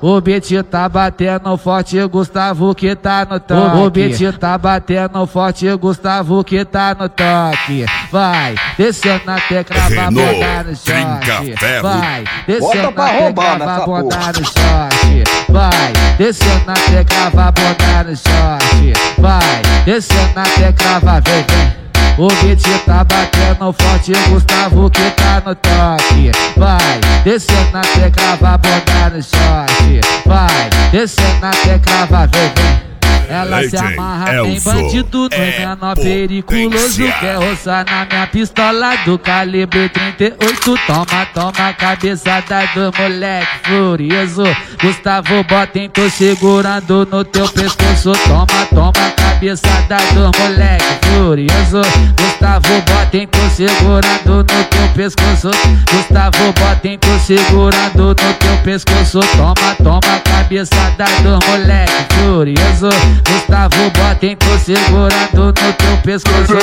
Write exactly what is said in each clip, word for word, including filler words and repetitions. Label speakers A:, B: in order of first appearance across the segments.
A: O beat tá batendo forte, Gustavo que tá no toque. O beat tá batendo forte, Gustavo que tá no toque. Vai, descendo até cravar a bunda no short. Vai, descendo até cravar a bunda no short. Vai, descendo até cravar a bunda no short. Vai, descendo até cravar, vem, vem. O beat tá batendo forte, Gustavo que tá no toque. Vai, descendo até cravar a bunda no short. Vai, descendo até cravar, vem, vem. Ela se amarra em bandido, no menor periculoso. Quer roçar na minha pistola do calibre trinta e oito. Toma, toma, cabeçada do moleque furioso. Gustavo Botem, tô segurando no teu pescoço. Toma, toma, cabeçada do moleque furioso. Gustavo Botem, tô segurando no teu pescoço. Gustavo Botem, tô segurando no teu pescoço. Toma, toma, cabeçada do moleque furioso. Gustavo Botem, tô segurando no teu pescoço.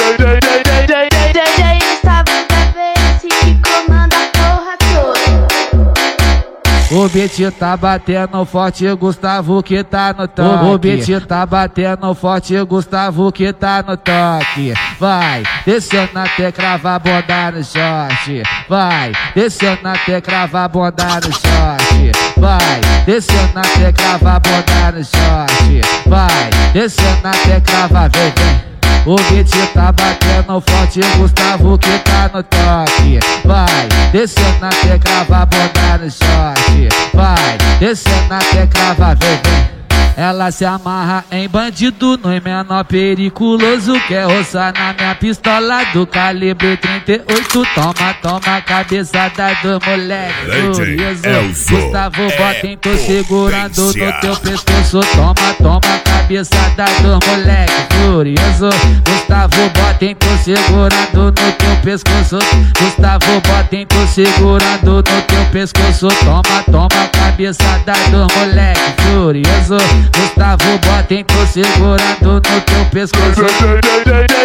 B: Gustavo da V S que comanda a porra toda.
A: O beat tá batendo forte, Gustavo que tá no toque. O beat tá batendo forte, Gustavo que tá no toque. Vai, descendo até cravar a bunda no short. Vai, descendo até cravar a bunda no short. Vai, descendo até cravar a bunda no short. Vai, descendo até cravar, vem, vem. O beat tá batendo forte, Gustavo que tá no toque. Vai, descendo até cravar a bunda no short. Vai, descendo até cravar, vem, vem. Ela se amarra em bandido, no menor periculoso. Quer roçar na minha pistola do calibre trinta e oito. Toma, toma, cabeçada do moleque furioso. Gustavo Botem, tô segurando no teu pescoço. Toma, toma, cabeçada do moleque furioso. Gustavo Botem, tô segurando no teu pescoço. Gustavo Botem, tô segurando no teu pescoço. Toma, toma, cabeçada do moleque furioso. Gustavo Botem, tô segurando no teu pescoço.